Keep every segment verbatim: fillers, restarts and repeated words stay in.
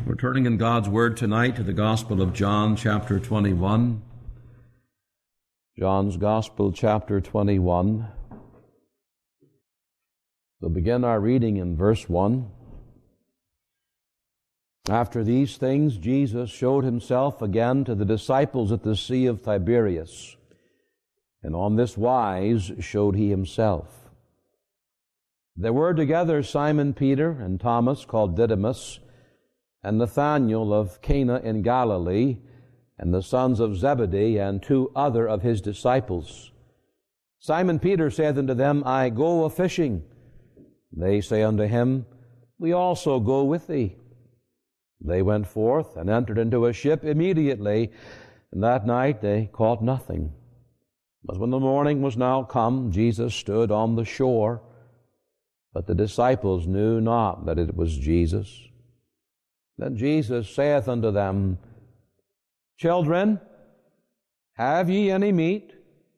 We're turning in God's Word tonight to the Gospel of John, chapter twenty-one. John's Gospel, chapter twenty-one. We'll begin our reading in verse one. After these things, Jesus showed himself again to the disciples at the Sea of Tiberias, and on this wise showed he himself. There were together Simon Peter and Thomas, called Didymus, and Nathanael of Cana in Galilee, and the sons of Zebedee, and two other of his disciples. Simon Peter saith unto them, I go a-fishing. They say unto him, We also go with thee. They went forth and entered into a ship immediately, and that night they caught nothing. But when the morning was now come, Jesus stood on the shore, but the disciples knew not that it was Jesus. Then Jesus saith unto them, Children, have ye any meat?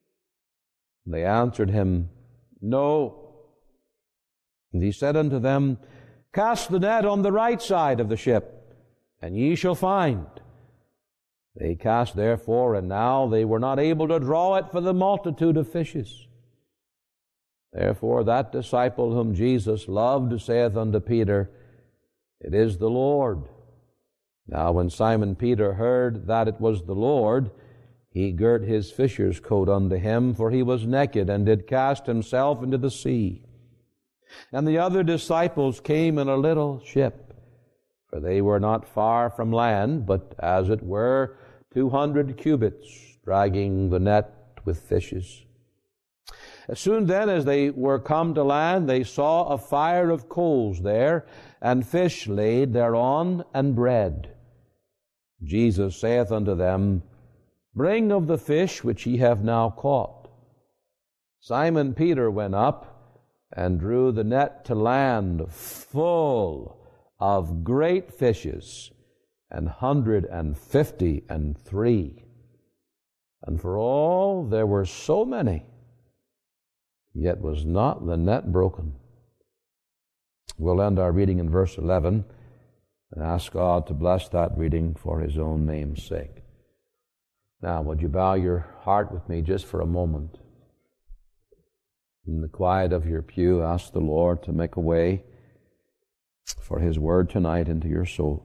They answered him, No. And he said unto them, Cast the net on the right side of the ship, and ye shall find. They cast therefore, and now they were not able to draw it for the multitude of fishes. Therefore that disciple whom Jesus loved saith unto Peter, It is the Lord. Now when Simon Peter heard that it was the Lord, he girt his fisher's coat unto him, for he was naked, and did cast himself into the sea. And the other disciples came in a little ship, for they were not far from land, but as it were two hundred cubits, dragging the net with fishes. As soon then as they were come to land, they saw a fire of coals there, and fish laid thereon, and bread. Jesus saith unto them, Bring of the fish which ye have now caught. Simon Peter went up, and drew the net to land, full of great fishes, an hundred and fifty and three. And for all there were so many, yet was not the net broken. We'll end our reading in verse eleven and ask God to bless that reading for His own name's sake. Now, would you bow your heart with me just for a moment? In the quiet of your pew, ask the Lord to make a way for His word tonight into your soul.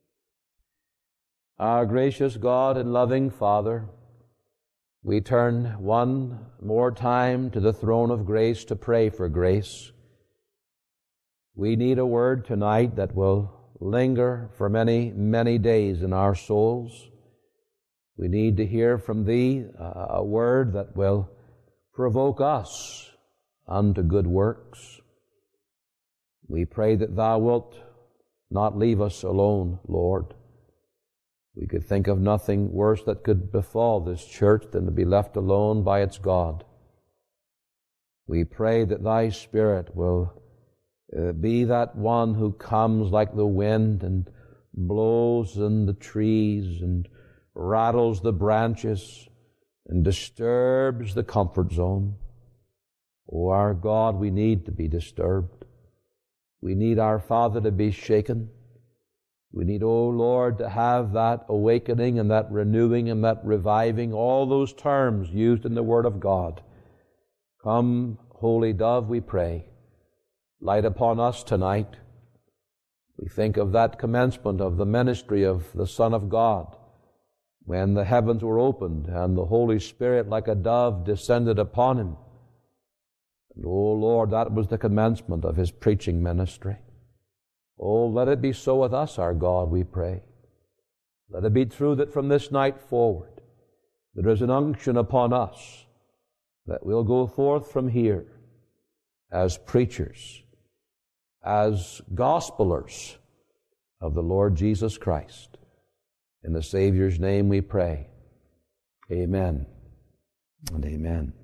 Our gracious God and loving Father, we turn one more time to the throne of grace to pray for grace. We need a word tonight that will linger for many, many days in our souls. We need to hear from Thee uh, a word that will provoke us unto good works. We pray that Thou wilt not leave us alone, Lord. We could think of nothing worse that could befall this church than to be left alone by its God. We pray that Thy Spirit will uh, be that one who comes like the wind and blows in the trees and rattles the branches and disturbs the comfort zone. Oh, our God, we need to be disturbed. We need our Father to be shaken. We need, oh Lord, to have that awakening and that renewing and that reviving, all those terms used in the Word of God. Come, Holy Dove, we pray. Light upon us tonight. We think of that commencement of the ministry of the Son of God, when the heavens were opened and the Holy Spirit like a dove descended upon Him. And, oh Lord, that was the commencement of His preaching ministry. Oh, let it be so with us, our God, we pray. Let it be true that from this night forward, there is an unction upon us that we'll go forth from here as preachers, as gospelers of the Lord Jesus Christ. In the Savior's name we pray. Amen and amen.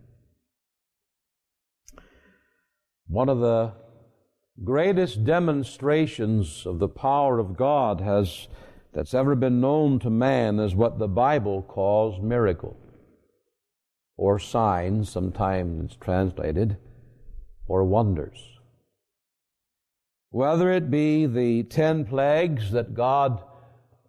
One of the greatest demonstrations of the power of God has that's ever been known to man is what the Bible calls miracle, or signs, sometimes it's translated, or wonders. Whether it be the ten plagues that God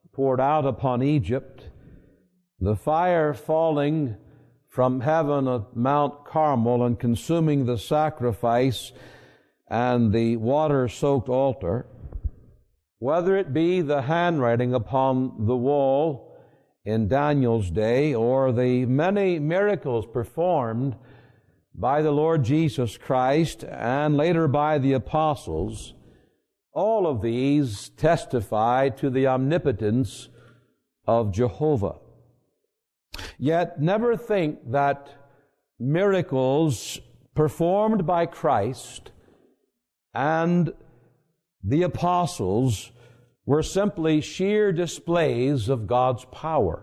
poured out upon Egypt, the fire falling from heaven at Mount Carmel and consuming the sacrifice and the water-soaked altar, whether it be the handwriting upon the wall in Daniel's day or the many miracles performed by the Lord Jesus Christ and later by the apostles, all of these testify to the omnipotence of Jehovah. Yet never think that miracles performed by Christ and the apostles were simply sheer displays of God's power.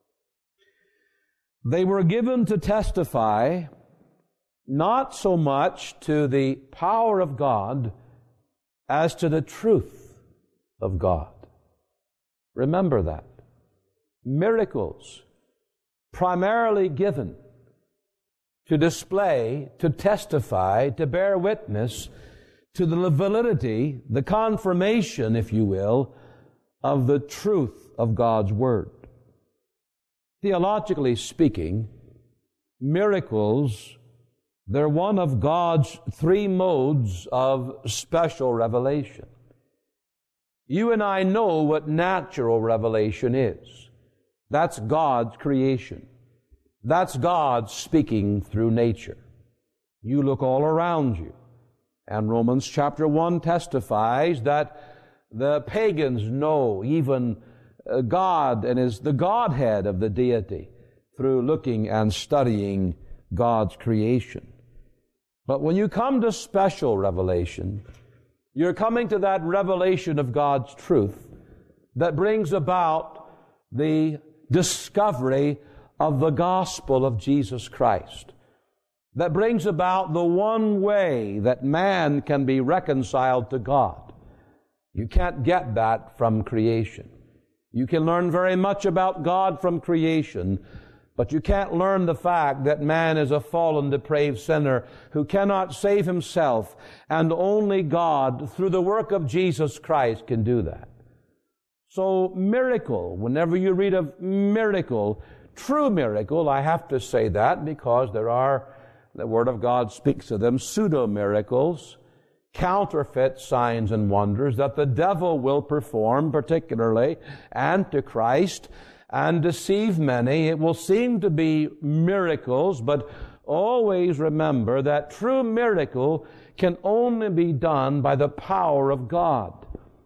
They were given to testify not so much to the power of God as to the truth of God. Remember that. Miracles primarily given to display, to testify, to bear witness to the validity, the confirmation, if you will, of the truth of God's Word. Theologically speaking, miracles, they're one of God's three modes of special revelation. You and I know what natural revelation is. That's God's creation. That's God speaking through nature. You look all around you, and Romans chapter one testifies that the pagans know even God and is the Godhead of the deity through looking and studying God's creation. But when you come to special revelation, you're coming to that revelation of God's truth that brings about the discovery of the gospel of Jesus Christ, that brings about the one way that man can be reconciled to God. You can't get that from creation. You can learn very much about God from creation, but you can't learn the fact that man is a fallen, depraved sinner who cannot save himself, and only God, through the work of Jesus Christ, can do that. So, miracle, whenever you read of miracle, true miracle, I have to say that because there are, the Word of God speaks of them, pseudo-miracles, counterfeit signs and wonders that the devil will perform, particularly Antichrist, and deceive many. It will seem to be miracles, but always remember that true miracle can only be done by the power of God.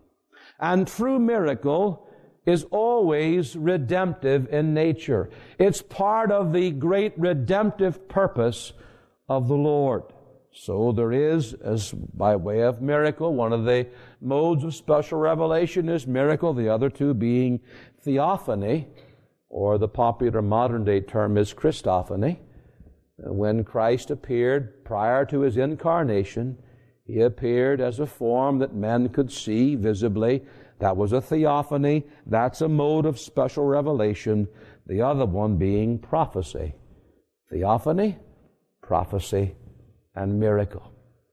And true miracle is always redemptive in nature. It's part of the great redemptive purpose of the Lord. So there is, as by way of miracle, one of the modes of special revelation is miracle, the other two being theophany, or the popular modern-day term is Christophany. When Christ appeared prior to His incarnation, He appeared as a form that men could see visibly. That was a theophany. That's a mode of special revelation. The other one being prophecy. Theophany, prophecy, and miracle.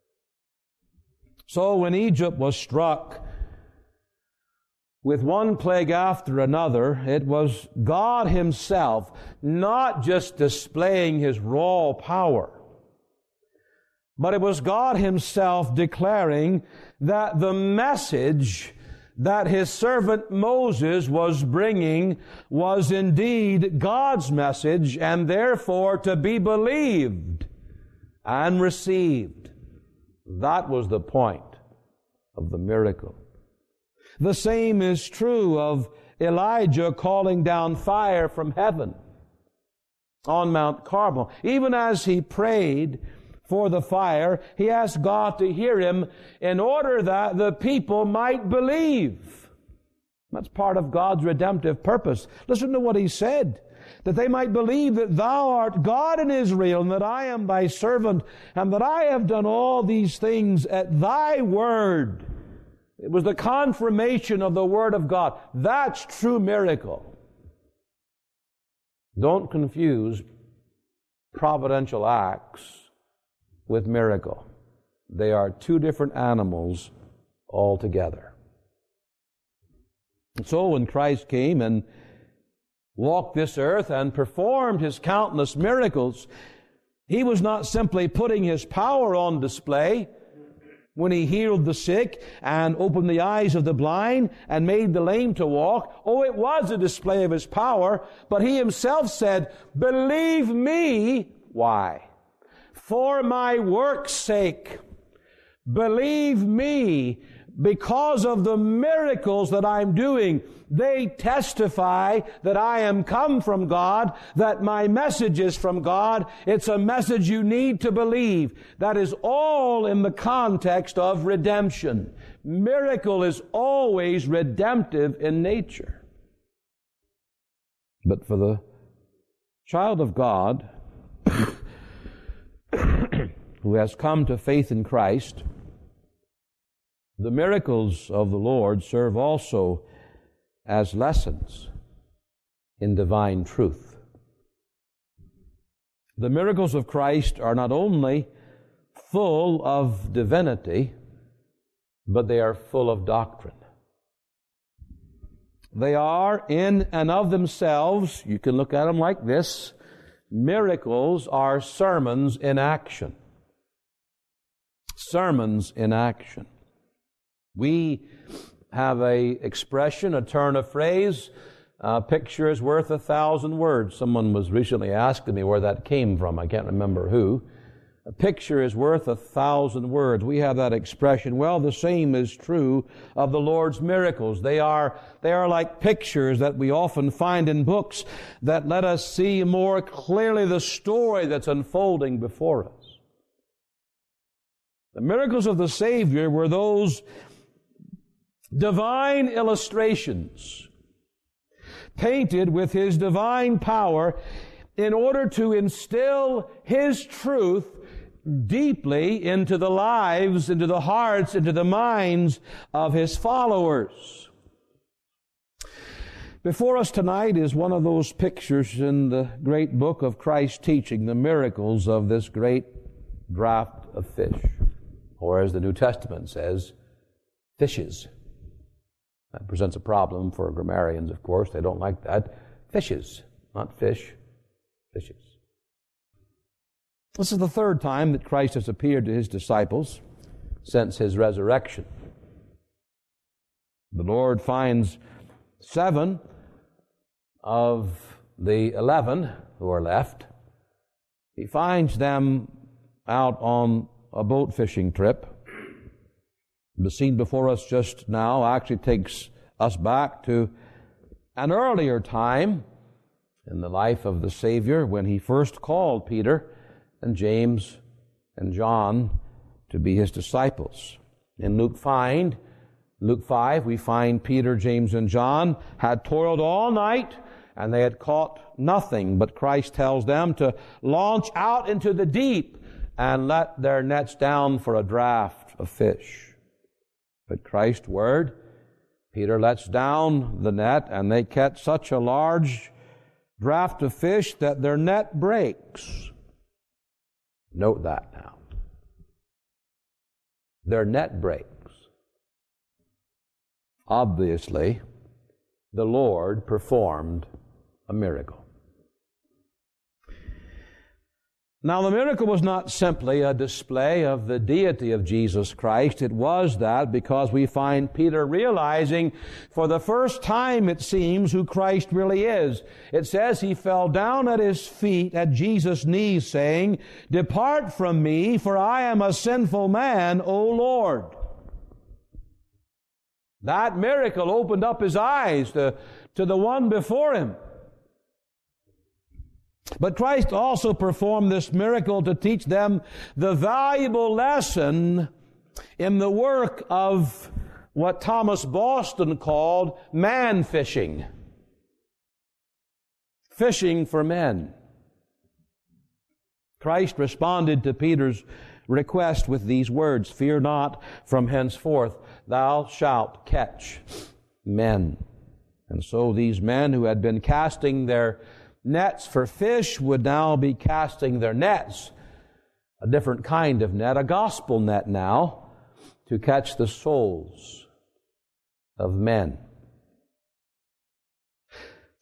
So when Egypt was struck with one plague after another, it was God Himself not just displaying His raw power, but it was God Himself declaring that the message that His servant Moses was bringing was indeed God's message, and therefore to be believed and received. That was the point of the miracle. The same is true of Elijah calling down fire from heaven on Mount Carmel. Even as he prayed for the fire, he asked God to hear him in order that the people might believe. That's part of God's redemptive purpose. Listen to what he said. That they might believe that Thou art God in Israel, and that I am Thy servant, and that I have done all these things at Thy word. It was the confirmation of the Word of God. That's true miracle. Don't confuse providential acts with miracle. They are two different animals altogether. And so when Christ came and walked this earth and performed His countless miracles, He was not simply putting His power on display when He healed the sick and opened the eyes of the blind and made the lame to walk. Oh, it was a display of His power, but He Himself said, "Believe me." Why? "For my work's sake. Believe me because of the miracles that I'm doing. They testify that I am come from God, that my message is from God. It's a message you need to believe." That is all in the context of redemption. Miracle is always redemptive in nature. But for the child of God who has come to faith in Christ, the miracles of the Lord serve also as lessons in divine truth. The miracles of Christ are not only full of divinity, but they are full of doctrine. They are in and of themselves, you can look at them like this, miracles are sermons in action. Sermons in action. We have a expression, a turn of phrase, a picture is worth a thousand words. Someone was recently asking me where that came from. I can't remember who. A picture is worth a thousand words. We have that expression. Well, the same is true of the Lord's miracles. They are, they are like pictures that we often find in books that let us see more clearly the story that's unfolding before us. The miracles of the Savior were those divine illustrations painted with His divine power in order to instill His truth deeply into the lives, into the hearts, into the minds of His followers. Before us tonight is one of those pictures in the great book of Christ's teaching, the miracles of this great draught of fish, or as the New Testament says, fishes. That presents a problem for grammarians, of course. They don't like that. Fishes, not fish, fishes. This is the third time that Christ has appeared to His disciples since His resurrection. The Lord finds seven of the eleven who are left. He finds them out on a boat fishing trip. The scene before us just now actually takes us back to an earlier time in the life of the Savior when He first called Peter and James and John to be His disciples. In Luke five, Luke five, we find Peter, James, and John had toiled all night and they had caught nothing, but Christ tells them to launch out into the deep and let their nets down for a draught of fish. But Christ's word, Peter lets down the net and they catch such a large draught of fish that their net breaks. Note that now. Their net breaks. Obviously, the Lord performed a miracle. Now, the miracle was not simply a display of the deity of Jesus Christ. It was that because we find Peter realizing for the first time, it seems, who Christ really is. It says he fell down at His feet, at Jesus' knees, saying, "Depart from me, for I am a sinful man, O Lord." That miracle opened up his eyes to, to the one before him. But Christ also performed this miracle to teach them the valuable lesson in the work of what Thomas Boston called man fishing. Fishing for men. Christ responded to Peter's request with these words, "Fear not, from henceforth thou shalt catch men." And so these men who had been casting their nets for fish would now be casting their nets, a different kind of net, a gospel net now, to catch the souls of men.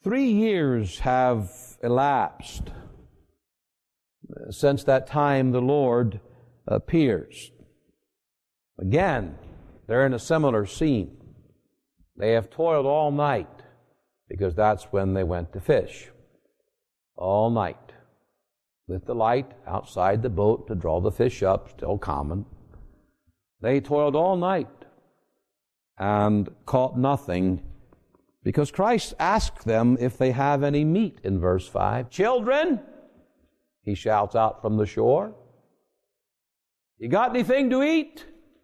Three years have elapsed since that time the Lord appears. Again, they're in a similar scene. They have toiled all night, because that's when they went to fish. All night. With the light outside the boat to draw the fish up, still common. They toiled all night and caught nothing, because Christ asked them if they have any meat in verse five. Children, he shouts out from the shore, you got anything to eat?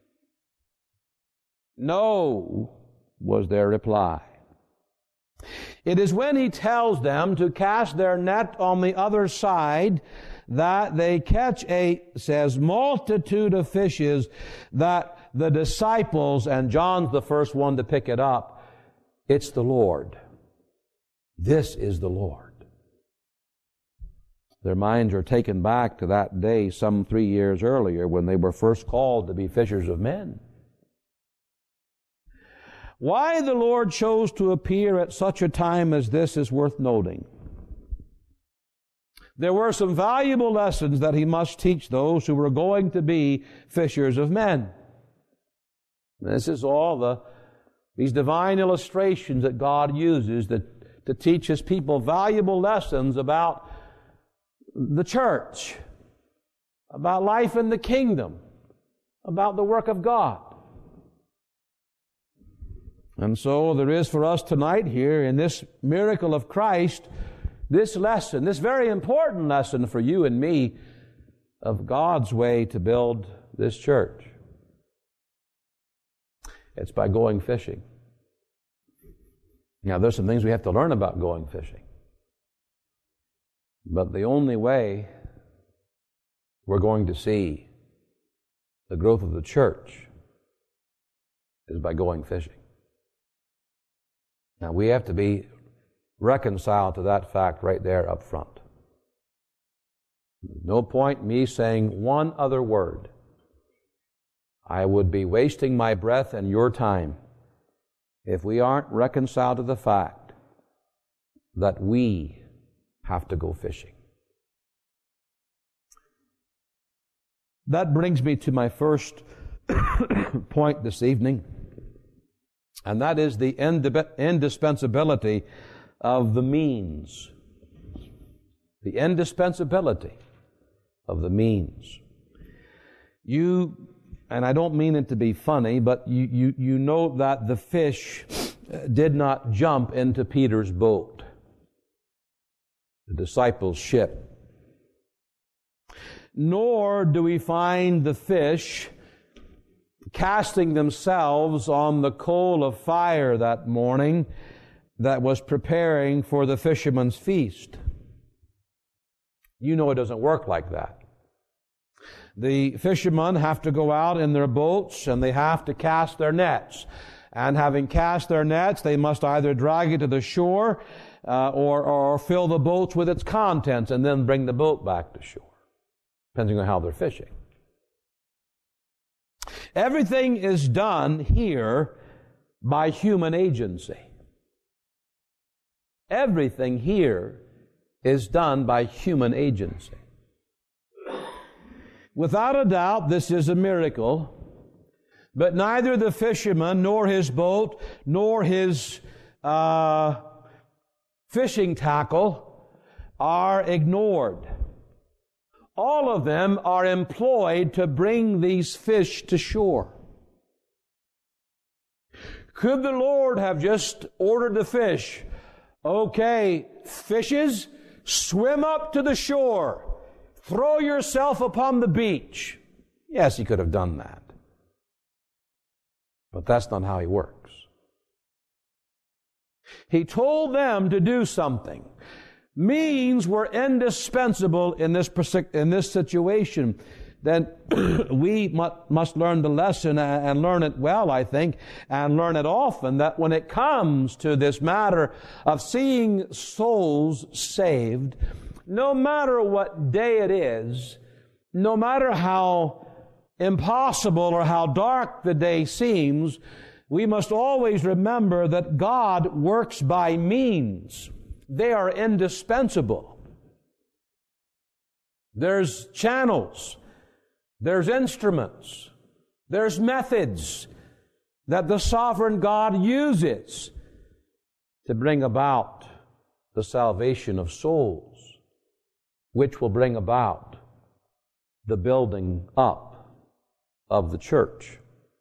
No, was their reply. It is when he tells them to cast their net on the other side that they catch a, says, multitude of fishes, that the disciples, and John's the first one to pick it up, it's the Lord. This is the Lord. Their minds are taken back to that day some three years earlier when they were first called to be fishers of men. Why the Lord chose to appear at such a time as this is worth noting. There were some valuable lessons that he must teach those who were going to be fishers of men. This is all the these divine illustrations that God uses to, to teach his people valuable lessons about the church, about life in the kingdom, about the work of God. And so there is for us tonight here in this miracle of Christ, this lesson, this very important lesson for you and me of God's way to build this church. It's by going fishing. Now, there's some things we have to learn about going fishing. But the only way we're going to see the growth of the church is by going fishing. Now, we have to be reconciled to that fact right there up front. No point me saying one other word. I would be wasting my breath and your time if we aren't reconciled to the fact that we have to go fishing. That brings me to my first point this evening, and that is the indispensability of the means. The indispensability of the means. You, and I don't mean it to be funny, but you, you, you know that the fish did not jump into Peter's boat, the disciples' ship. Nor do we find the fish casting themselves on the coal of fire that morning that was preparing for the fisherman's feast. You know it doesn't work like that. The fishermen have to go out in their boats and they have to cast their nets. And having cast their nets, they must either drag it to the shore uh, or, or fill the boats with its contents and then bring the boat back to shore, depending on how they're fishing. Everything is done here by human agency. Everything here is done by human agency. Without a doubt, this is a miracle, but neither the fisherman, nor his boat, nor his uh, fishing tackle are ignored. All of them are employed to bring these fish to shore. Could the Lord have just ordered the fish, okay, fishes, swim up to the shore, throw yourself upon the beach? Yes, he could have done that. But that's not how he works. He told them to do something. Means were indispensable in this, in this situation. Then we must learn the lesson and learn it well, I think, and learn it often, that when it comes to this matter of seeing souls saved, no matter what day it is, no matter how impossible or how dark the day seems, we must always remember that God works by means. they are indispensable. There's channels, there's instruments, there's methods that the sovereign God uses to bring about the salvation of souls, which will bring about the building up of the church.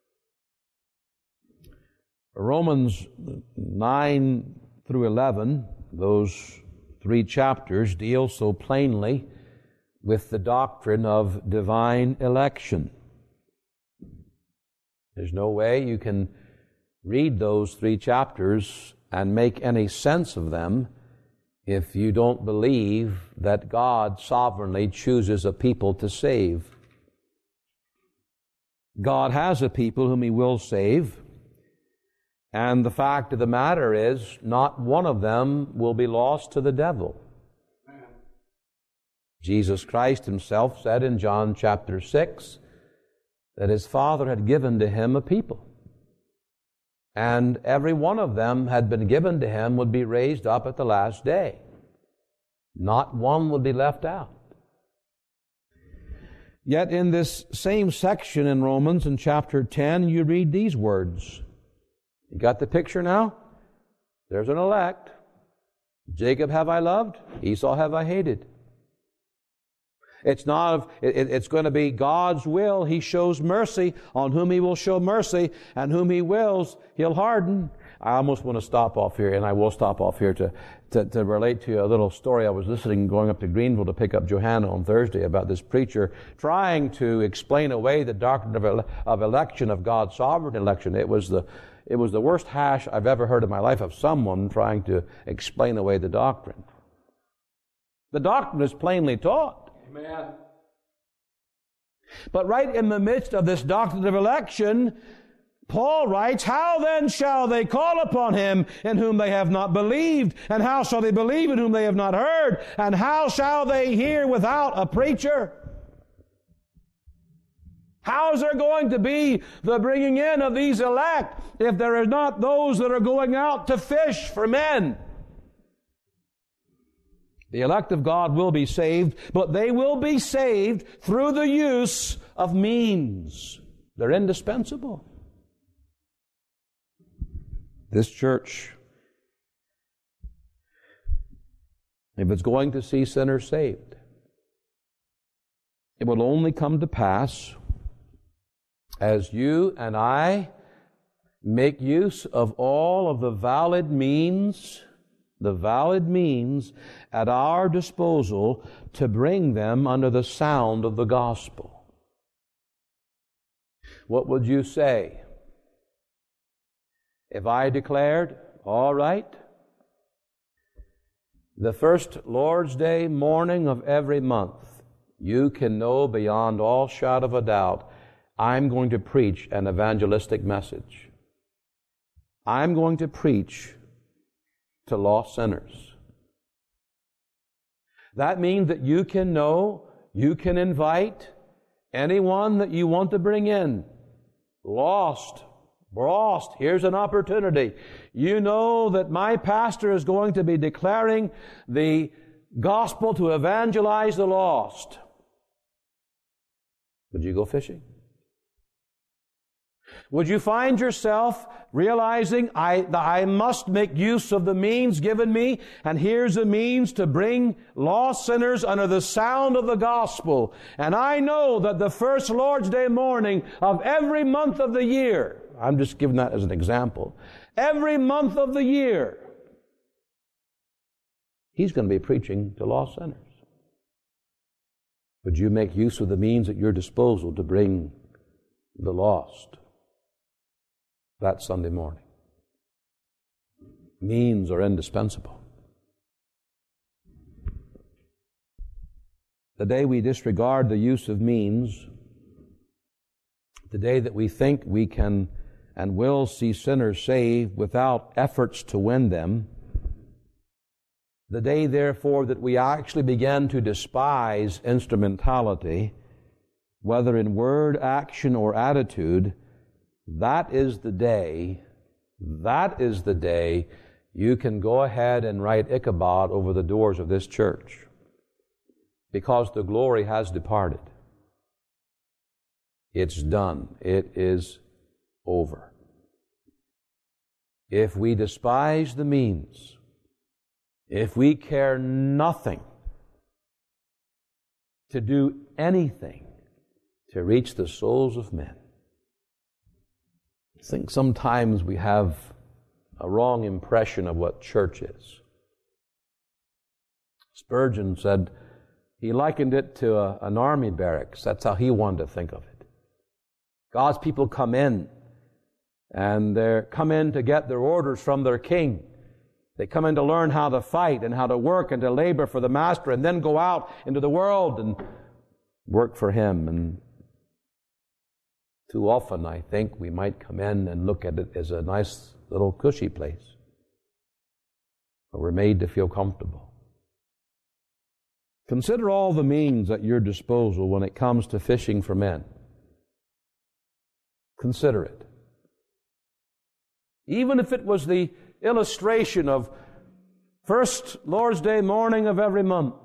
Romans nine through eleven, those three chapters, deal so plainly with the doctrine of divine election. There's no way you can read those three chapters and make any sense of them if you don't believe that God sovereignly chooses a people to save. God has a people whom He will save, and the fact of the matter is, not one of them will be lost to the devil. Jesus Christ Himself said in John chapter six that His Father had given to Him a people, and every one of them had been given to Him would be raised up at the last day. Not one would be left out. Yet in this same section in Romans, in chapter ten, you read these words. You got the picture now? There's an elect. Jacob have I loved, Esau have I hated. It's not, it, it's going to be God's will. He shows mercy on whom He will show mercy, and whom He wills, He'll harden. I almost want to stop off here, and I will stop off here to, to, to relate to you a little story. I was listening going up to Greenville to pick up Johanna on Thursday about this preacher trying to explain away the doctrine of, ele- of election, of God's sovereign election. It was the it was the worst hash I've ever heard in my life of someone trying to explain away the doctrine. The doctrine is plainly taught. Amen. But right in the midst of this doctrine of election, Paul writes, how then shall they call upon Him in whom they have not believed? And how shall they believe in whom they have not heard? And how shall they hear without a preacher? How is there going to be the bringing in of these elect if there are not those that are going out to fish for men? The elect of God will be saved, but they will be saved through the use of means. They're indispensable. This church, if it's going to see sinners saved, it will only come to pass as you and I make use of all of the valid means, the valid means at our disposal to bring them under the sound of the gospel. What would you say if I declared, all right, the first Lord's Day morning of every month, you can know beyond all shadow of a doubt, I'm going to preach an evangelistic message. I'm going to preach to lost sinners. That means that you can know, you can invite anyone that you want to bring in. Lost, lost, here's an opportunity. You know that my pastor is going to be declaring the gospel to evangelize the lost. Would you go fishing? Would you find yourself realizing I, I must make use of the means given me, and here's a means to bring lost sinners under the sound of the gospel. And I know that the first Lord's Day morning of every month of the year, I'm just giving that as an example, every month of the year, he's going to be preaching to lost sinners. Would you make use of the means at your disposal to bring the lost that Sunday morning? Means are indispensable. The day we disregard the use of means, the day that we think we can and will see sinners saved without efforts to win them, the day, therefore, that we actually begin to despise instrumentality, whether in word, action, or attitude, that is the day, that is the day you can go ahead and write Ichabod over the doors of this church, because the glory has departed. It's done. It is over. If we despise the means, if we care nothing to do anything to reach the souls of men, I think sometimes we have a wrong impression of what church is. Spurgeon said he likened it to a, an army barracks. That's how he wanted to think of it. God's people come in, and they come in to get their orders from their king. They come in to learn how to fight and how to work and to labor for the master, and then go out into the world and work for him. And too often, I think, we might come in and look at it as a nice little cushy place where we're made to feel comfortable. Consider all the means at your disposal when it comes to fishing for men. Consider it. Even if it was the illustration of first Lord's Day morning of every month,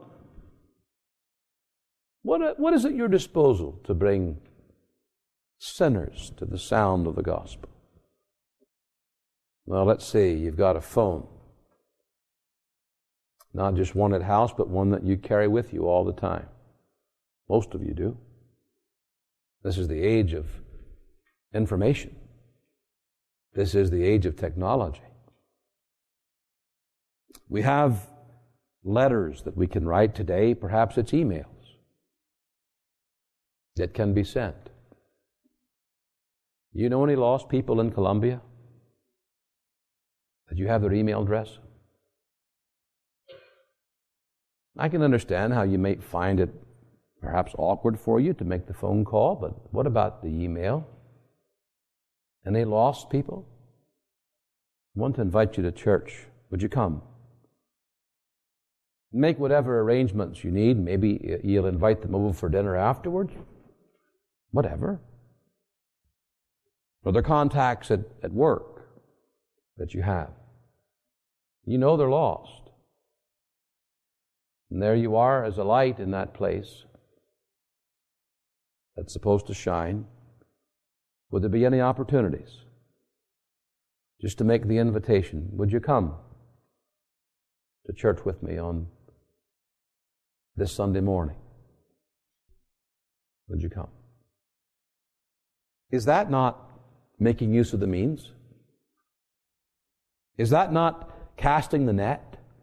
what, what is at your disposal to bring sinners to the sound of the gospel? Well, let's see, you've got a phone. Not just one at house, but one that you carry with you all the time. Most of you do. This is the age of information. This is the age of technology. We have letters that we can write today. Perhaps it's emails that can be sent. You know any lost people in Colombia? Did you have their email address? I can understand how you may find it perhaps awkward for you to make the phone call, but what about the email? Any lost people? I want to invite you to church. Would you come? Make whatever arrangements you need. Maybe you'll invite them over for dinner afterwards. Whatever. Or their contacts at, at work that you have. You know they're lost. And there you are as a light in that place that's supposed to shine. Would there be any opportunities just to make the invitation? Would you come to church with me on this Sunday morning? Would you come? Is that not making use of the means? Is that not casting the net?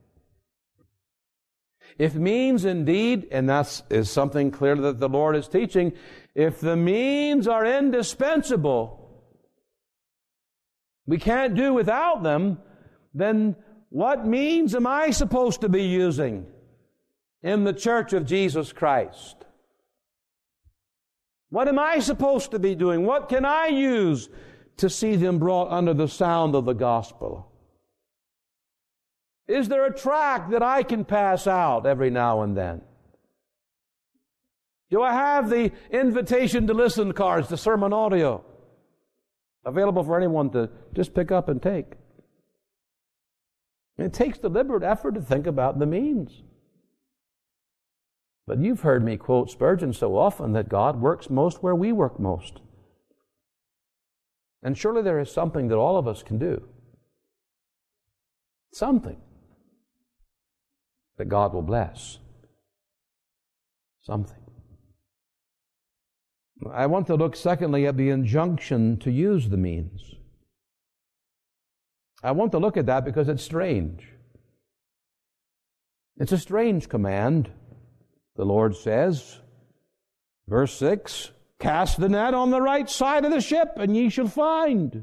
If means indeed, and that is something clear that the Lord is teaching, if the means are indispensable, we can't do without them, then what means am I supposed to be using in the church of Jesus Christ? What am I supposed to be doing? What can I use to see them brought under the sound of the gospel? Is there a tract that I can pass out every now and then? Do I have the invitation to listen cards, the sermon audio, available for anyone to just pick up and take? It takes deliberate effort to think about the means. But you've heard me quote Spurgeon so often that God works most where we work most. And surely there is something that all of us can do. Something that God will bless. Something. I want to look secondly at the injunction to use the means. I want to look at that because it's strange. It's a strange command. The Lord says, verse six, cast the net on the right side of the ship, and ye shall find.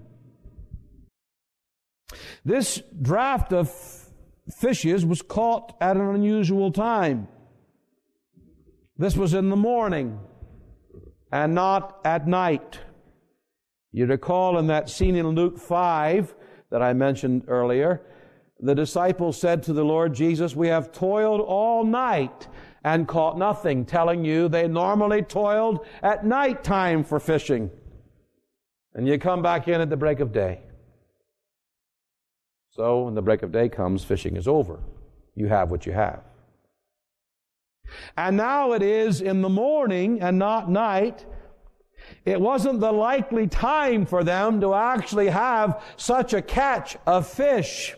This draft of fishes was caught at an unusual time. This was in the morning and not at night. You recall in that scene in Luke five that I mentioned earlier, the disciples said to the Lord Jesus, we have toiled all night and caught nothing, telling you they normally toiled at night time for fishing. And you come back in at the break of day. So when the break of day comes, fishing is over. You have what you have. And now it is in the morning and not night. It wasn't the likely time for them to actually have such a catch of fish.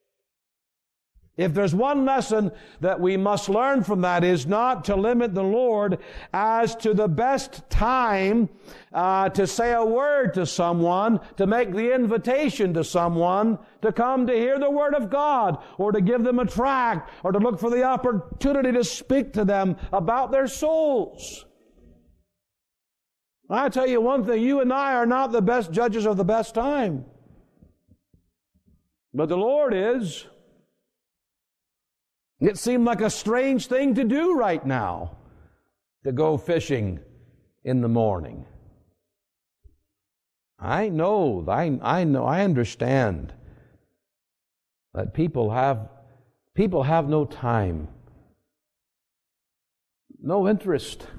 If there's one lesson that we must learn from that, is not to limit the Lord as to the best time uh, to say a word to someone, to make the invitation to someone to come to hear the Word of God, or to give them a tract, or to look for the opportunity to speak to them about their souls. I tell you one thing, you and I are not the best judges of the best time. But the Lord is. It seemed like a strange thing to do right now, to go fishing in the morning. I know, I, I know, I understand that people have, people have no time, no interest.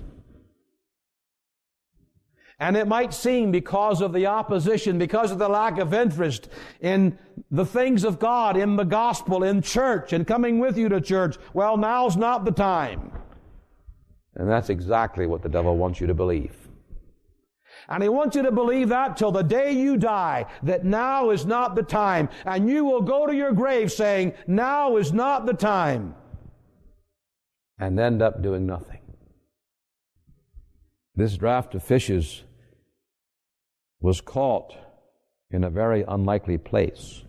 And it might seem, because of the opposition, because of the lack of interest in the things of God, in the gospel, in church, and coming with you to church, well, now's not the time. And that's exactly what the devil wants you to believe. And he wants you to believe that till the day you die, that now is not the time. And you will go to your grave saying, now is not the time. And end up doing nothing. This draft of fishes was caught in a very unlikely place.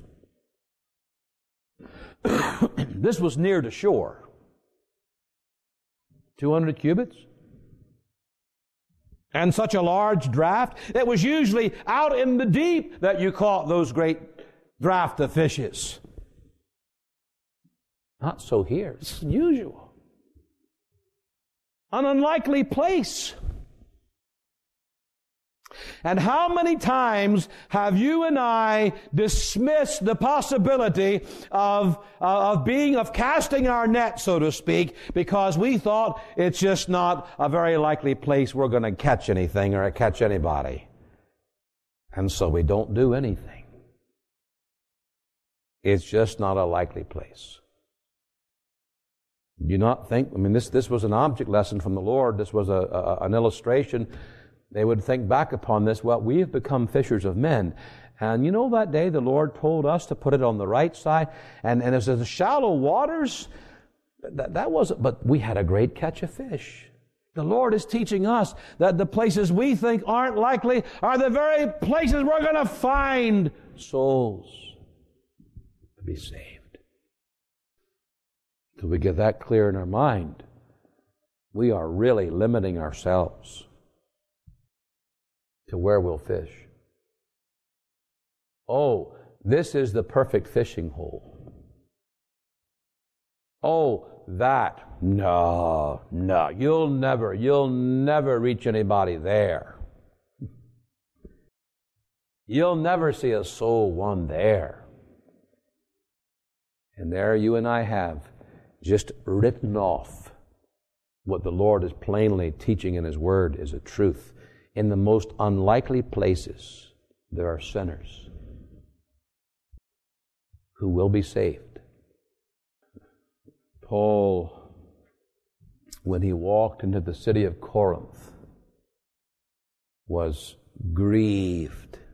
This was near to shore. two hundred cubits. And such a large draft. It was usually out in the deep that you caught those great draft of fishes. Not so here. It's unusual. An unlikely place. And how many times have you and I dismissed the possibility of, uh, of being, of casting our net, so to speak, because we thought it's just not a very likely place we're going to catch anything or catch anybody. And so we don't do anything. It's just not a likely place. Do you not think, I mean, this, this was an object lesson from the Lord. This was a, a, an illustration. They would think back upon this, well, we have become fishers of men. And you know that day the Lord told us to put it on the right side? And, and as the shallow waters, that, that wasn't, but we had a great catch of fish. The Lord is teaching us that the places we think aren't likely are the very places we're going to find souls to be saved. Till we get that clear in our mind, we are really limiting ourselves to where we'll fish. Oh, this is the perfect fishing hole. Oh, that. No, no, you'll never, you'll never reach anybody there. You'll never see a soul won there. And there you and I have just written off what the Lord is plainly teaching in His Word is a truth. In the most unlikely places, there are sinners who will be saved. Paul, when he walked into the city of Corinth, was grieved at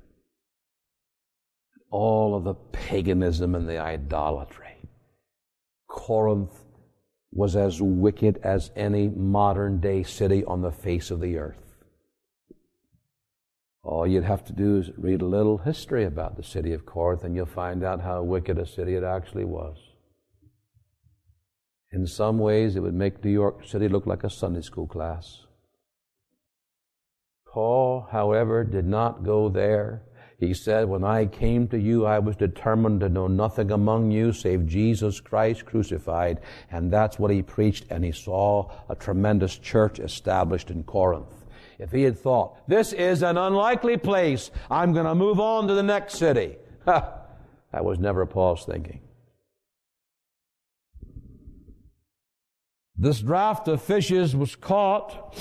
all of the paganism and the idolatry. Corinth was as wicked as any modern-day city on the face of the earth. All you'd have to do is read a little history about the city of Corinth, and you'll find out how wicked a city it actually was. In some ways, it would make New York City look like a Sunday school class. Paul, however, did not go there. He said, when I came to you, I was determined to know nothing among you save Jesus Christ crucified. And that's what he preached, and he saw a tremendous church established in Corinth. If he had thought, this is an unlikely place, I'm going to move on to the next city. Ha! That was never Paul's thinking. This draft of fishes was caught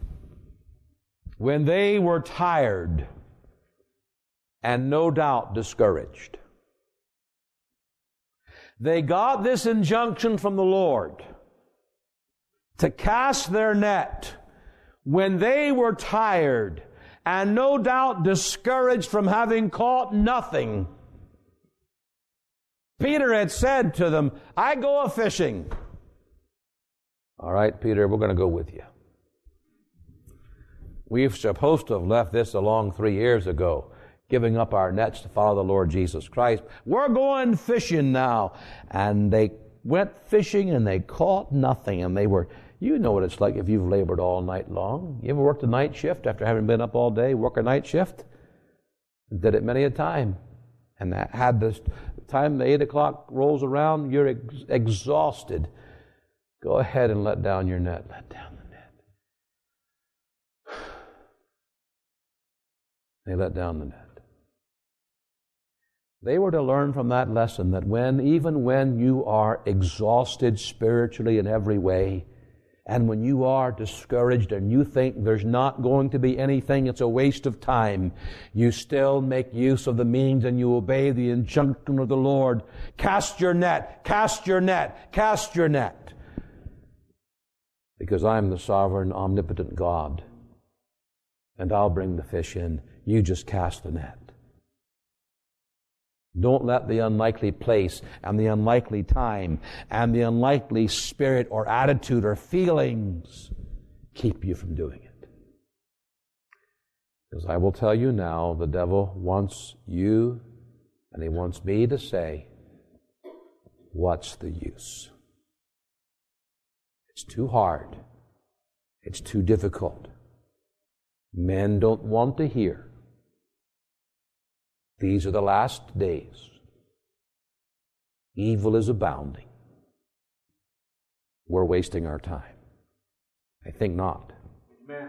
when they were tired and no doubt discouraged. They got this injunction from the Lord to cast their net when they were tired and no doubt discouraged from having caught nothing. Peter had said to them, I go a-fishing. All right, Peter, we're going to go with you. We're supposed to have left this along three years ago, giving up our nets to follow the Lord Jesus Christ. We're going fishing now. And they went fishing and they caught nothing. And they were, you know what it's like if you've labored all night long. You ever worked a night shift after having been up all day? Work a night shift? Did it many a time. And that had this time the eight o'clock rolls around, you're ex- exhausted. Go ahead and let down your net. Let down the net. They let down the net. They were to learn from that lesson that when, even when you are exhausted spiritually in every way, and when you are discouraged and you think there's not going to be anything, it's a waste of time, you still make use of the means and you obey the injunction of the Lord. Cast your net, cast your net, cast your net. Because I'm the sovereign, omnipotent God. And I'll bring the fish in. You just cast the net. Don't let the unlikely place and the unlikely time and the unlikely spirit or attitude or feelings keep you from doing it. Because I will tell you now, the devil wants you and he wants me to say, what's the use? It's too hard. It's too difficult. Men don't want to hear. These are the last days. Evil is abounding. We're wasting our time. I think not. Amen.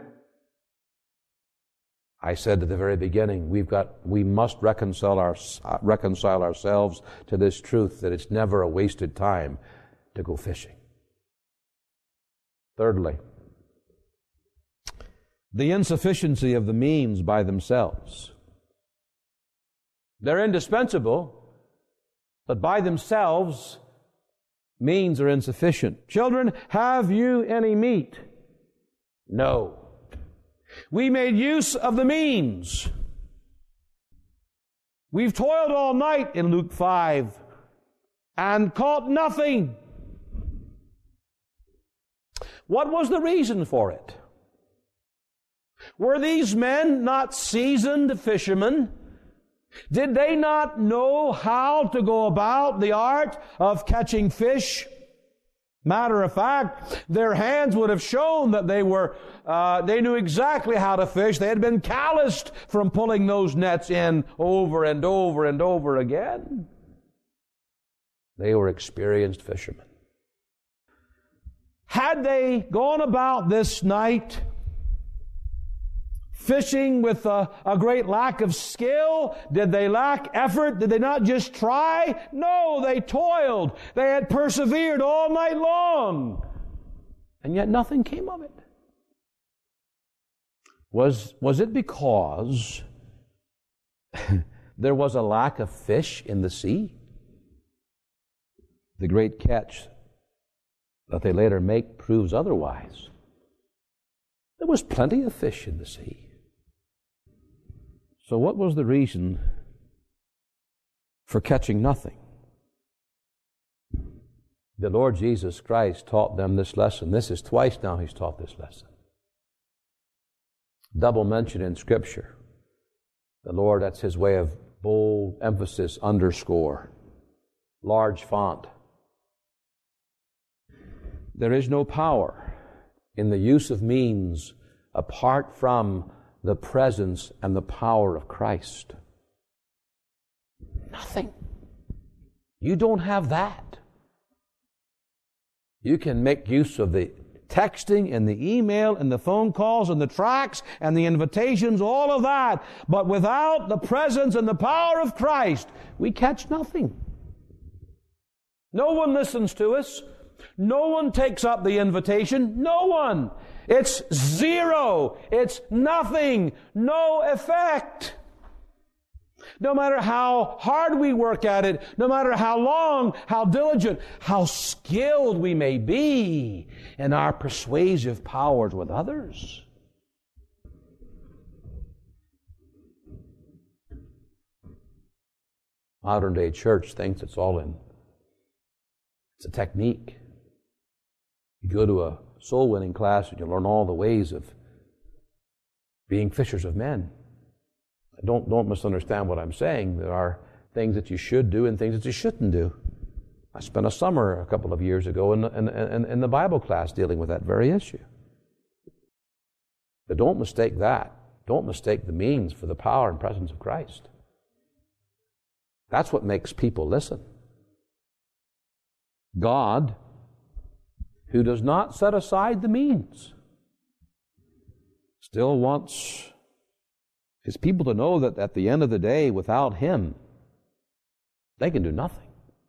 I said at the very beginning, we've got, we must reconcile, our, uh, reconcile ourselves to this truth that it's never a wasted time to go fishing. Thirdly, the insufficiency of the means by themselves. They're indispensable, but by themselves, means are insufficient. Children, have you any meat? No. We made use of the means. We've toiled all night in Luke five and caught nothing. What was the reason for it? Were these men not seasoned fishermen? Did they not know how to go about the art of catching fish? Matter of fact, their hands would have shown that they were, uh, they knew exactly how to fish. They had been calloused from pulling those nets in over and over and over again. They were experienced fishermen. Had they gone about this night fishing with a, a great lack of skill? Did they lack effort? Did they not just try? No, they toiled. They had persevered all night long. And yet nothing came of it. Was, was it because there was a lack of fish in the sea? The great catch that they later make proves otherwise. There was plenty of fish in the sea. So what was the reason for catching nothing? The Lord Jesus Christ taught them this lesson. This is twice now He's taught this lesson. Double mention in Scripture. The Lord, that's His way of bold emphasis, underscore, large font. There is no power in the use of means apart from the presence and the power of Christ. Nothing. You don't have that. You can make use of the texting and the email and the phone calls and the tracts and the invitations, all of that. But without the presence and the power of Christ, we catch nothing. No one listens to us. No one takes up the invitation. No one. It's zero. It's nothing. No effect. No matter how hard we work at it, no matter how long, how diligent, how skilled we may be in our persuasive powers with others. Modern day church thinks it's all in. It's a technique. You go to a soul winning class and you learn all the ways of being fishers of men. Don't, don't misunderstand what I'm saying. There are things that you should do and things that you shouldn't do. I spent a summer a couple of years ago in, in, in, in the Bible class dealing with that very issue. But don't mistake that. Don't mistake the means for the power and presence of Christ. That's what makes people listen. God, who does not set aside the means, still wants His people to know that at the end of the day, without Him, they can do nothing.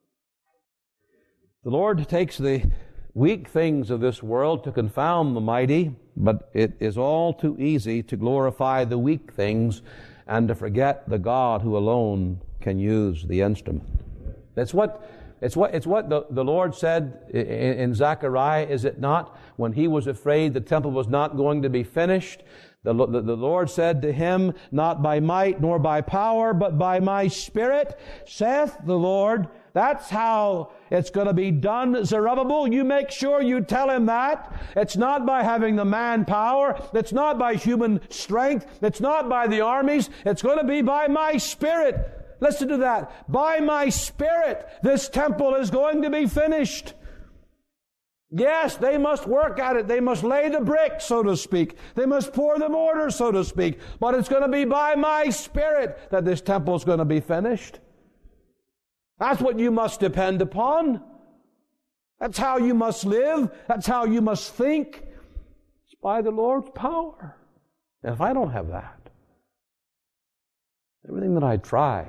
The Lord takes the weak things of this world to confound the mighty, but it is all too easy to glorify the weak things and to forget the God who alone can use the instrument. That's what It's what, it's what the, the Lord said in, in Zechariah, is it not? When he was afraid the temple was not going to be finished, the, the, the Lord said to him, not by might nor by power, but by my Spirit, saith the Lord. That's how it's going to be done, Zerubbabel. You make sure you tell him that. It's not by having the manpower. It's not by human strength. It's not by the armies. It's going to be by my Spirit. Listen to that. By my Spirit, this temple is going to be finished. Yes, they must work at it. They must lay the brick, so to speak. They must pour the mortar, so to speak. But it's going to be by my Spirit that this temple is going to be finished. That's what you must depend upon. That's how you must live. That's how you must think. It's by the Lord's power. And if I don't have that, everything that I try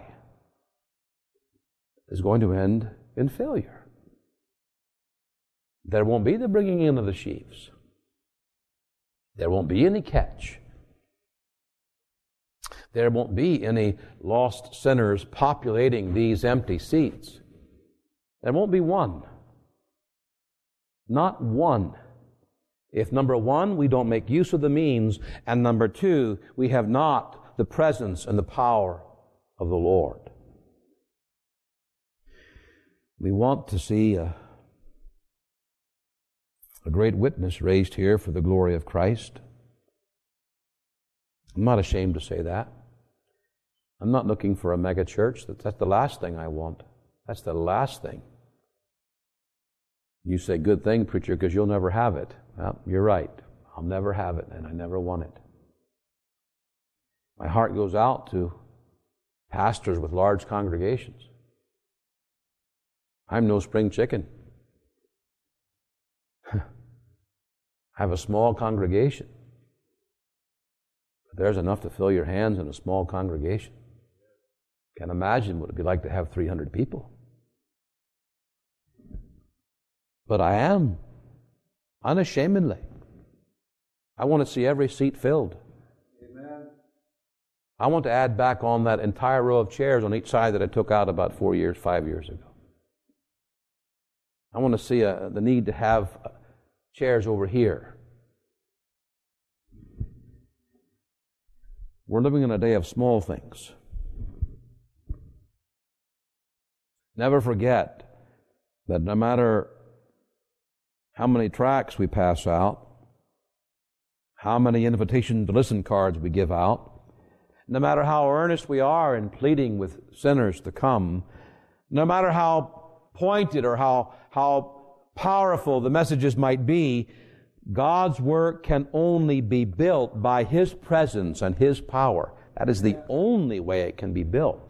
is going to end in failure. There won't be the bringing in of the sheaves. There won't be any catch. There won't be any lost sinners populating these empty seats. There won't be one. Not one. If number one, we don't make use of the means, and number two, we have not the presence and the power of the Lord. We want to see a, a great witness raised here for the glory of Christ. I'm not ashamed to say that. I'm not looking for a mega church. That's the last thing I want. That's the last thing. You say, good thing, preacher, because you'll never have it. Well, you're right. I'll never have it, and I never want it. My heart goes out to pastors with large congregations. I'm no spring chicken. I have a small congregation. But there's enough to fill your hands in a small congregation. Can't imagine what it'd be like to have three hundred people. But I am, unashamedly, I want to see every seat filled. Amen. I want to add back on that entire row of chairs on each side that I took out about four years, five years ago. I want to see a, the need to have chairs over here. We're living in a day of small things. Never forget that no matter how many tracts we pass out, how many invitation to listen cards we give out, no matter how earnest we are in pleading with sinners to come, no matter how pointed or how, how powerful the messages might be, God's work can only be built by His presence and His power. That is the only way it can be built.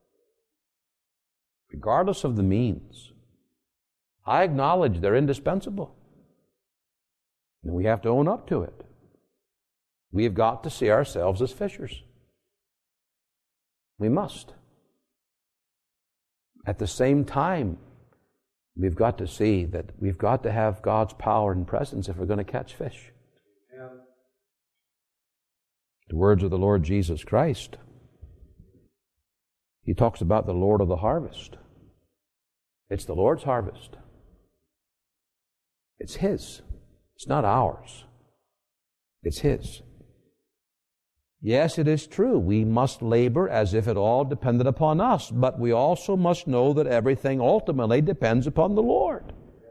Regardless of the means. I acknowledge they're indispensable. And we have to own up to it. We have got to see ourselves as fishers. We must. At the same time, we've got to see that we've got to have God's power and presence if we're going to catch fish. Yeah. The words of the Lord Jesus Christ. He talks about the Lord of the harvest. It's the Lord's harvest. It's His. It's not ours. It's His. Yes, it is true. We must labor as if it all depended upon us, but we also must know that everything ultimately depends upon the Lord.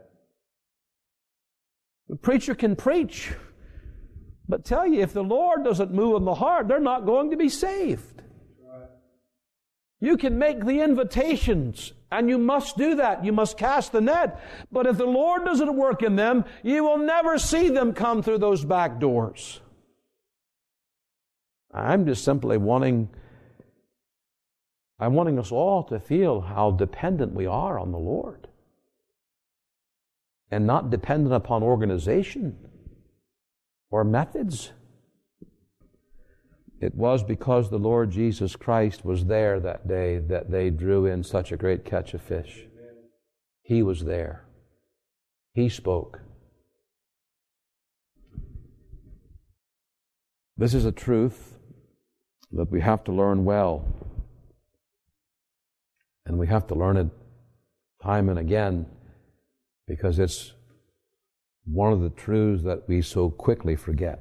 The preacher can preach, but tell you, if the Lord doesn't move in the heart, they're not going to be saved. You can make the invitations, and you must do that. You must cast the net. But if the Lord doesn't work in them, you will never see them come through those back doors. I'm just simply wanting, I'm wanting us all to feel how dependent we are on the Lord. And not dependent upon organization or methods. It was because the Lord Jesus Christ was there that day that they drew in such a great catch of fish. He was there. He spoke. This is a truth that we have to learn well. And we have to learn it time and again, because it's one of the truths that we so quickly forget.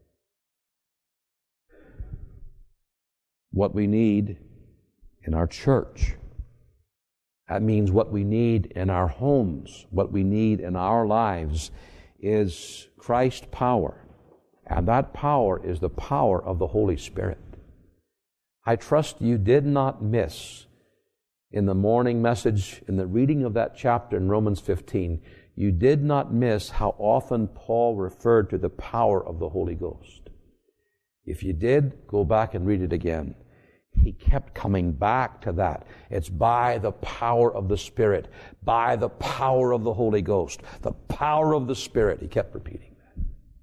What we need in our church, that means what we need in our homes, what we need in our lives, is Christ's power. And that power is the power of the Holy Spirit. I trust you did not miss in the morning message, in the reading of that chapter in Romans fifteen, you did not miss how often Paul referred to the power of the Holy Ghost. If you did, go back and read it again. He kept coming back to that. It's by the power of the Spirit, by the power of the Holy Ghost, the power of the Spirit. He kept repeating that.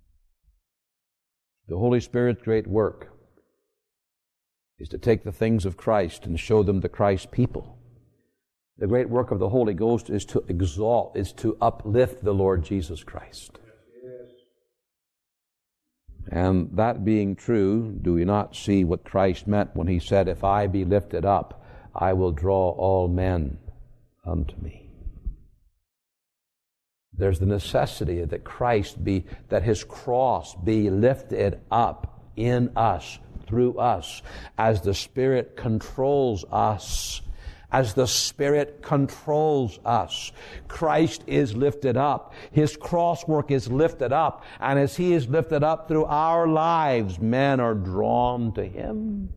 The Holy Spirit's great work is to take the things of Christ and show them to Christ's people. The great work of the Holy Ghost is to exalt, is to uplift the Lord Jesus Christ. And that being true, do we not see what Christ meant when He said, "If I be lifted up, I will draw all men unto me"? There's the necessity that Christ be, that His cross be lifted up in us, through us, as the Spirit controls us. As the Spirit controls us. Christ is lifted up. His cross work is lifted up. And as He is lifted up through our lives, men are drawn to Him.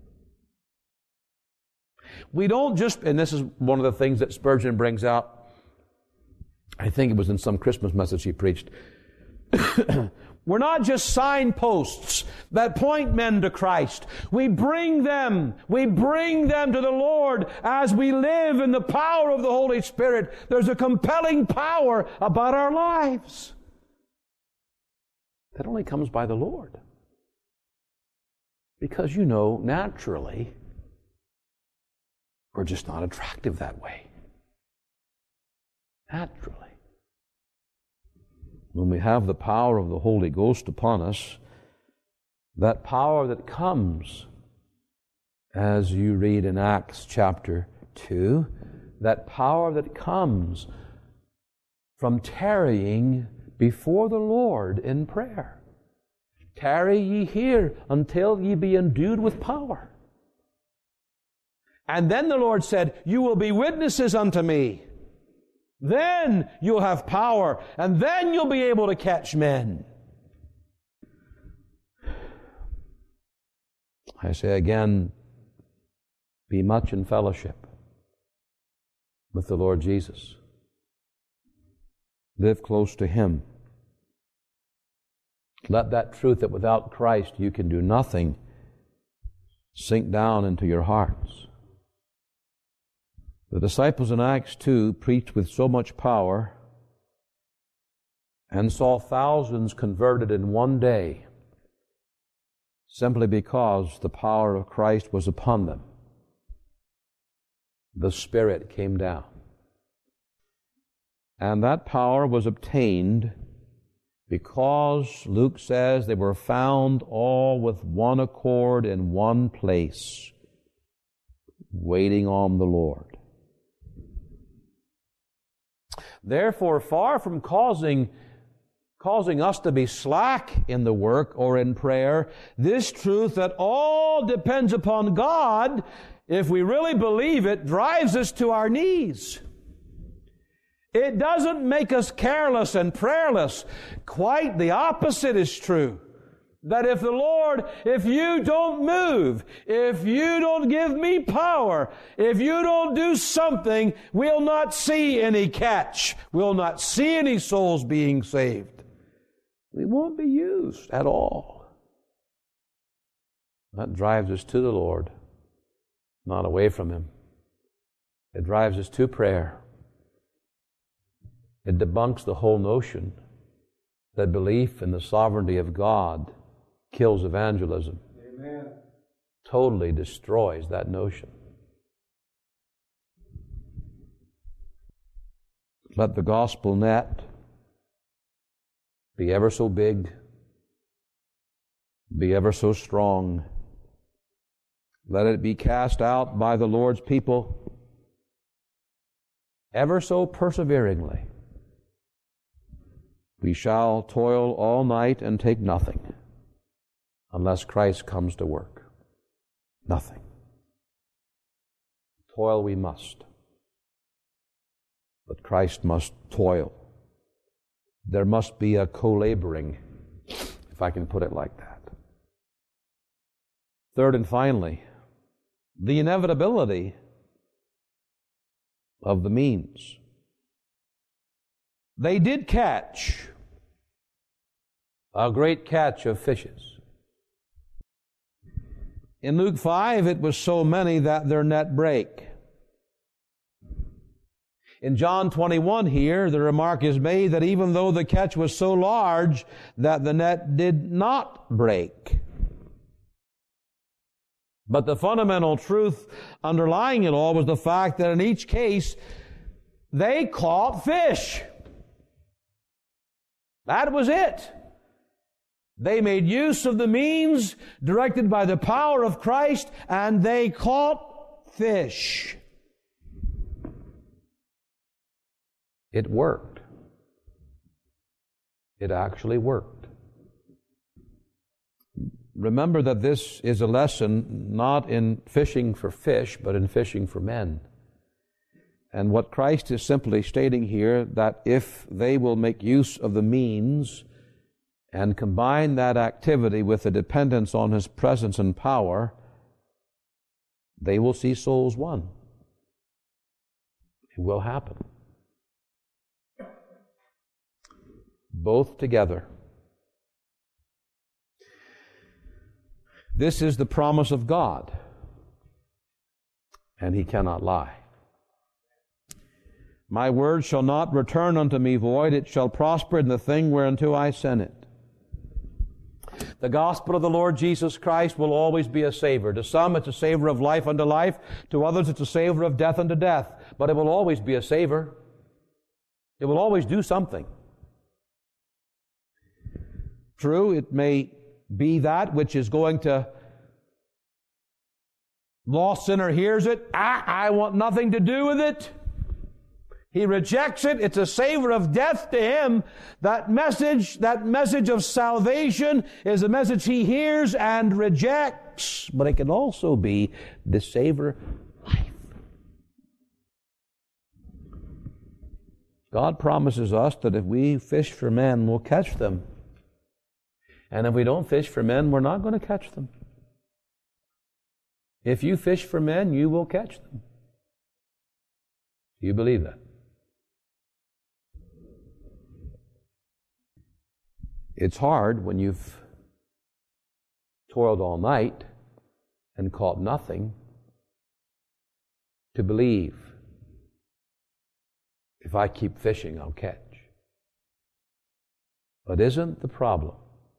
We don't just, and this is one of the things that Spurgeon brings out, I think it was in some Christmas message he preached. We're not just signposts that point men to Christ. We bring them, we bring them to the Lord as we live in the power of the Holy Spirit. There's a compelling power about our lives that only comes by the Lord. Because, you know, naturally, we're just not attractive that way. Naturally. When we have the power of the Holy Ghost upon us, that power that comes, as you read in Acts chapter two, that power that comes from tarrying before the Lord in prayer. Tarry ye here until ye be endued with power. And then the Lord said, "You will be witnesses unto me." Then you'll have power, and then you'll be able to catch men. I say again, be much in fellowship with the Lord Jesus. Live close to Him. Let that truth that without Christ you can do nothing sink down into your hearts. The disciples in Acts two preached with so much power and saw thousands converted in one day simply because the power of Christ was upon them. The Spirit came down. And that power was obtained because, Luke says, they were found all with one accord in one place. waiting on the Lord. Therefore, far from causing, causing us to be slack in the work or in prayer, this truth that all depends upon God, if we really believe it, drives us to our knees. It doesn't make us careless and prayerless. Quite the opposite is true. That if the Lord, if you don't move, if you don't give me power, if you don't do something, we'll not see any catch. We'll not see any souls being saved. We won't be used at all. That drives us to the Lord, not away from Him. It drives us to prayer. It debunks the whole notion that belief in the sovereignty of God kills evangelism. Amen. Totally destroys that notion. Let the gospel net be ever so big, be ever so strong. Let it be cast out by the Lord's people ever so perseveringly. We shall toil all night and take nothing unless Christ comes to work. Nothing. Toil we must. But Christ must toil. There must be a co-laboring, if I can put it like that. Third and finally, the inevitability of the means. They did catch a great catch of fishes. In Luke five, it was so many that their net brake. In John twenty-one here, the remark is made that even though the catch was so large that the net did not break. But the fundamental truth underlying it all was the fact that in each case, they caught fish. That was it. They made use of the means directed by the power of Christ, and they caught fish. It worked. It actually worked. Remember that this is a lesson not in fishing for fish, but in fishing for men. And what Christ is simply stating here, that if they will make use of the means and combine that activity with the dependence on His presence and power, they will see souls won. It will happen. Both together. This is the promise of God, and He cannot lie. My word shall not return unto me void, it shall prosper in the thing whereunto I sent it. The gospel of the Lord Jesus Christ will always be a savor. To some it's a savor of life unto life, to others it's a savor of death unto death, but it will always be a savor. It will always do something. True, it may be that which is going to, lost sinner hears it, ah, I want nothing to do with it. He rejects it. It's a savor of death to him. That message, that message of salvation is a message he hears and rejects. But it can also be the savor of life. God promises us that if we fish for men, we'll catch them. And if we don't fish for men, we're not going to catch them. If you fish for men, you will catch them. Do you believe that? It's hard when you've toiled all night and caught nothing to believe, if I keep fishing, I'll catch. But isn't the problem,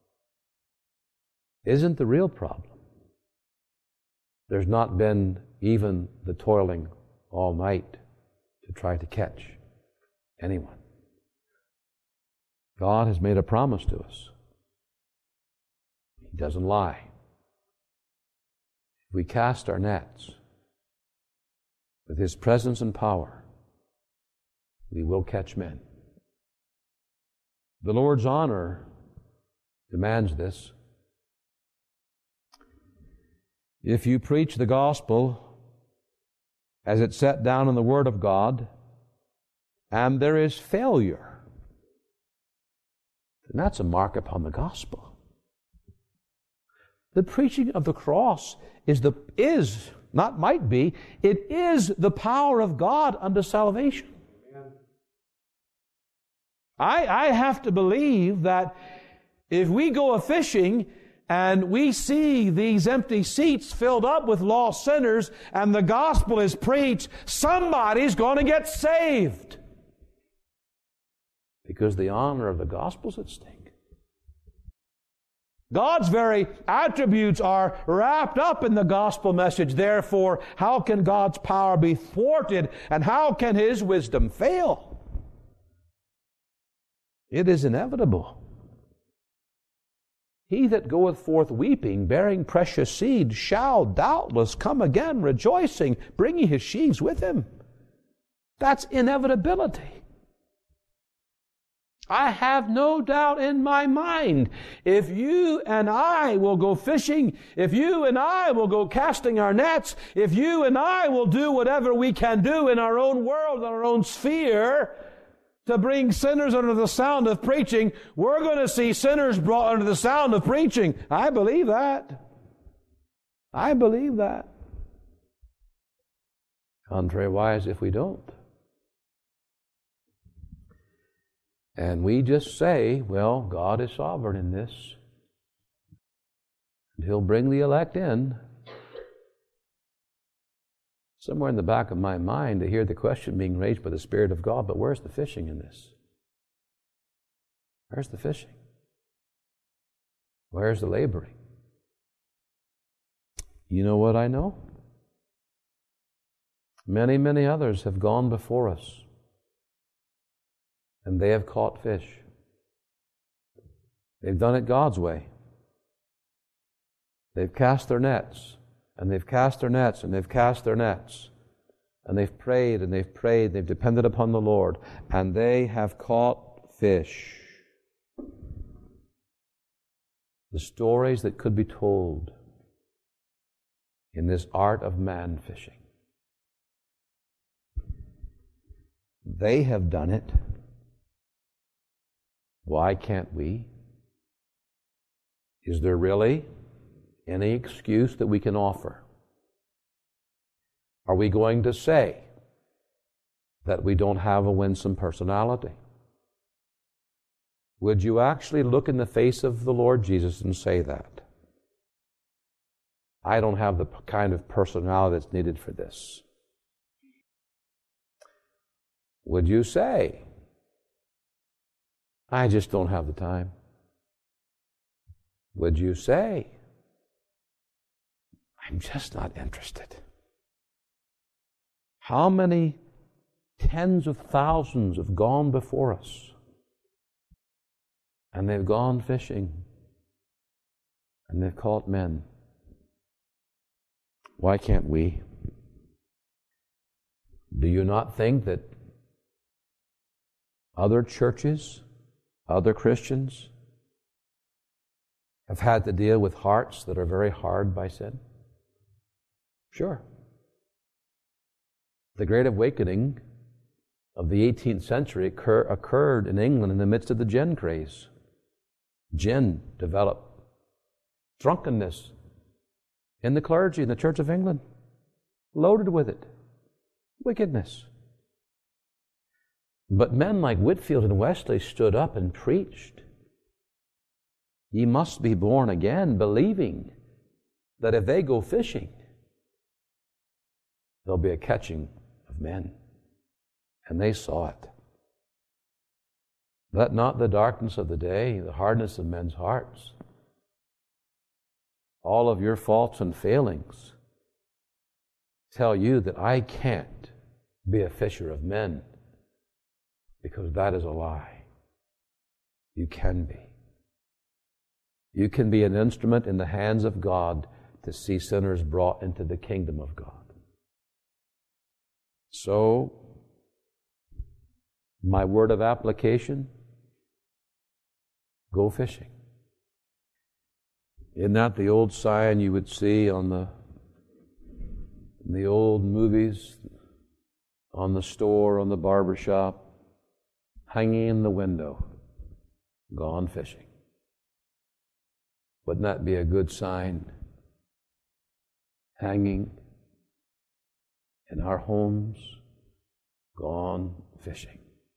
isn't the real problem, there's not been even the toiling all night to try to catch anyone. God has made a promise to us. He doesn't lie. If we cast our nets, with His presence and power, we will catch men. The Lord's honor demands this. If you preach the gospel as it's set down in the Word of God, and there is failure, then that's a mark upon the gospel. The preaching of the cross is the is, not might be, it is the power of God unto salvation. I, I have to believe that if we go a-fishing and we see these empty seats filled up with lost sinners and the gospel is preached, somebody's going to get saved. Because the honor of the gospel's at stake. God's very attributes are wrapped up in the gospel message. Therefore, how can God's power be thwarted and how can His wisdom fail? It is inevitable. He that goeth forth weeping, bearing precious seed, shall doubtless come again rejoicing, bringing his sheaves with him. That's inevitability. I have no doubt in my mind, if you and I will go fishing, if you and I will go casting our nets, if you and I will do whatever we can do in our own world, in our own sphere, to bring sinners under the sound of preaching, we're going to see sinners brought under the sound of preaching. I believe that. I believe that. Contrariwise, if we don't. And we just say, well, God is sovereign in this. And He'll bring the elect in. Somewhere in the back of my mind, I hear the question being raised by the Spirit of God, but where's the fishing in this? Where's the fishing? Where's the laboring? You know what I know? Many, many others have gone before us, and they have caught fish. They've done it God's way. They've cast their nets. And they've cast their nets, and they've cast their nets. And they've prayed, and they've prayed, they've depended upon the Lord. And they have caught fish. The stories that could be told in this art of man fishing. They have done it. Why can't we? Is there really any excuse that we can offer? Are we going to say that we don't have a winsome personality? Would you actually look in the face of the Lord Jesus and say that? I don't have the kind of personality that's needed for this. Would you say, I just don't have the time? Would you say, I'm just not interested? How many tens of thousands have gone before us? And they've gone fishing. And they've caught men. Why can't we? Do you not think that other churches, other Christians, have had to deal with hearts that are very hard by sin? Sure. The Great Awakening of the eighteenth century occur, occurred in England in the midst of the gin craze. Gin developed. Drunkenness in the clergy in the Church of England, loaded with it. Wickedness. But men like Whitefield and Wesley stood up and preached. Ye must be born again, believing that if they go fishing, there'll be a catching of men. And they saw it. Let not the darkness of the day, the hardness of men's hearts, all of your faults and failings tell you that I can't be a fisher of men, because that is a lie. You can be. You can be an instrument in the hands of God to see sinners brought into the kingdom of God. So, my word of application, go fishing. Isn't that the old sign you would see on the, in the old movies, on the store, on the barber shop, hanging in the window, gone fishing? Wouldn't that be a good sign? Hanging in our homes, gone fishing.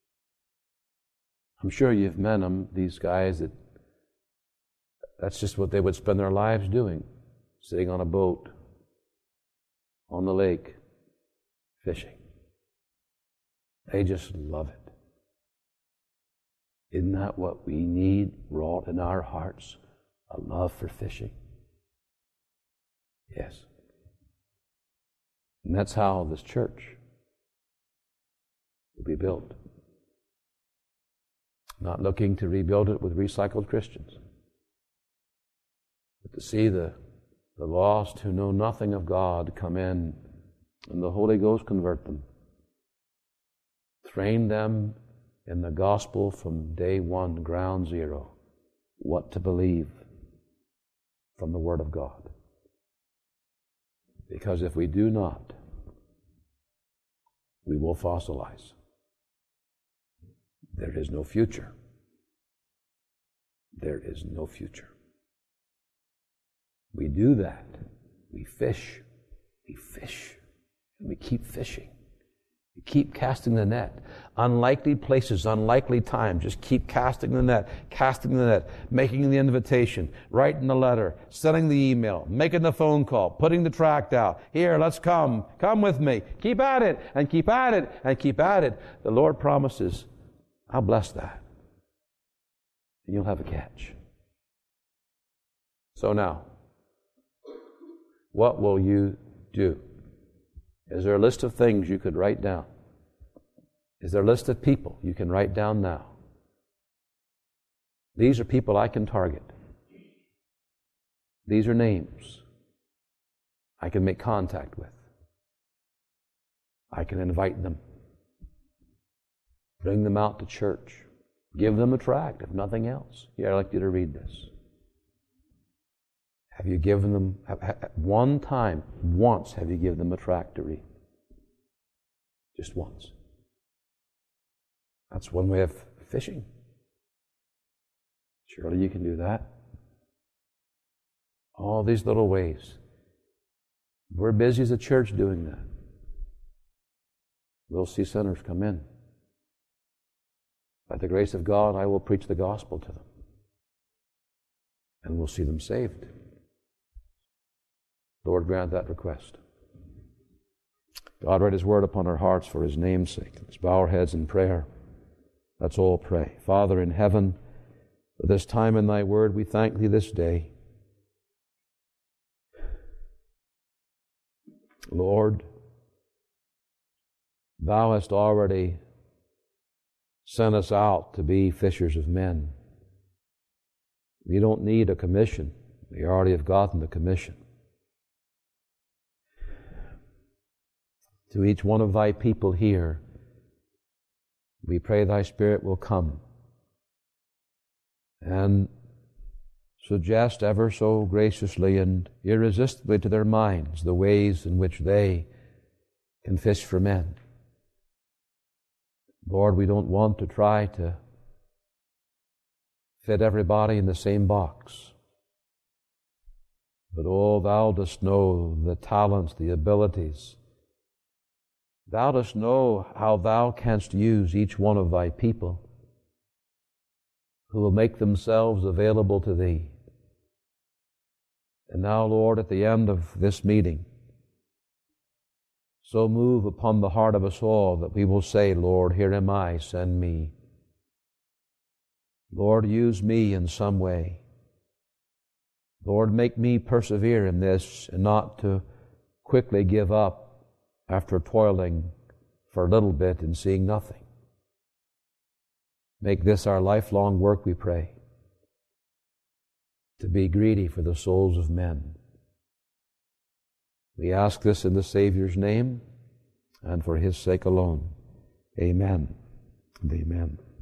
I'm sure you've met them, these guys that that's just what they would spend their lives doing, sitting on a boat, on the lake, fishing. They just love it. Isn't that what we need wrought in our hearts? A love for fishing? Yes. And that's how this church will be built. Not looking to rebuild it with recycled Christians, but to see the, the lost who know nothing of God come in and the Holy Ghost convert them. Train them in the gospel from day one, ground zero, what to believe from the Word of God. Because if we do not, we will fossilize. There is no future. There is no future. We do that. We fish. We fish. And we keep fishing. We keep casting the net. Unlikely places, unlikely times. Just keep casting the net, casting the net, making the invitation, writing the letter, sending the email, making the phone call, putting the tract out. Here, let's come. Come with me. Keep at it, and keep at it, and keep at it. The Lord promises, I'll bless that. And you'll have a catch. So now, what will you do? Is there a list of things you could write down? Is there a list of people you can write down now? These are people I can target. These are names I can make contact with. I can invite them. Bring them out to church. Give them a tract, if nothing else. Here, I'd like you to read this. Have you given them, one time, once have you given them a tract to read? Just once. That's one way of fishing. Surely you can do that. All these little ways. We're busy as a church doing that. We'll see sinners come in. By the grace of God, I will preach the gospel to them. And we'll see them saved. Lord, grant that request. God, write His word upon our hearts for His name's sake. Let's bow our heads in prayer. Let's all pray. Father in heaven, for this time in Thy word, we thank Thee this day. Lord, Thou hast already sent us out to be fishers of men. We don't need a commission. We already have gotten the commission. To each one of Thy people here, we pray Thy Spirit will come and suggest ever so graciously and irresistibly to their minds the ways in which they can fish for men. Lord, we don't want to try to fit everybody in the same box. But oh, Thou dost know the talents, the abilities. Thou dost know how Thou canst use each one of Thy people who will make themselves available to Thee. And now, Lord, at the end of this meeting, so move upon the heart of us all that we will say, Lord, here am I, send me. Lord, use me in some way. Lord, make me persevere in this and not to quickly give up after toiling for a little bit and seeing nothing. Make this our lifelong work, we pray, to be greedy for the souls of men. We ask this in the Savior's name. and for His sake alone. Amen and amen.